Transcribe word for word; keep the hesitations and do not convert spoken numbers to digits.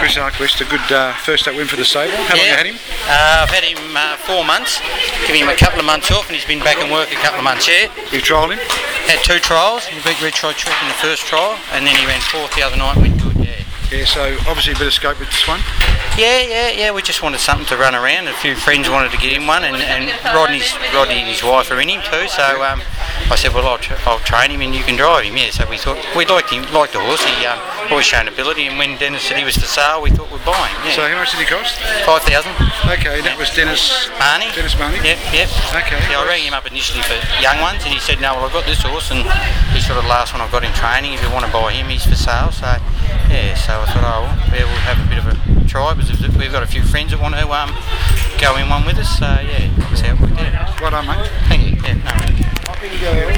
Chris Arquist, a good uh, first up win for the stable. How long Yeah. have you had him? Uh, I've had him uh, four months, giving him a couple of months off, and he's been back in work a couple of months, yeah. You trialled him? Had two trials, he beat Red Troy Trick in the first trial, and then he ran fourth the other night, went good, yeah. Yeah, so obviously a bit of scope with this one. Yeah, yeah, yeah, we just wanted something to run around. A few friends wanted to get him one, and, and Rodney's, Rodney and his wife are in him too, so um, I said, well, I'll, tra- I'll train him and you can drive him, yeah. So we thought, we liked him, liked the horse, he um, always shown ability, and when Dennis said he was for sale, we thought we'd buy him, yeah. So how much did he cost? five thousand. Okay, that was Dennis Marnie. Dennis Marnie? Yep, yep. Okay. Yeah, I rang him up initially for young ones, and he said, no, well, I've got this horse, and he's sort of the last one I've got in training. If you want to buy him, he's for sale. So, yeah, so I thought, oh, well, yeah, we'll have a bit of a try, because we've got a few friends that want to um, go in one with us, so, yeah, that's how we did it. Well done, mate. Thank you. Yeah, no.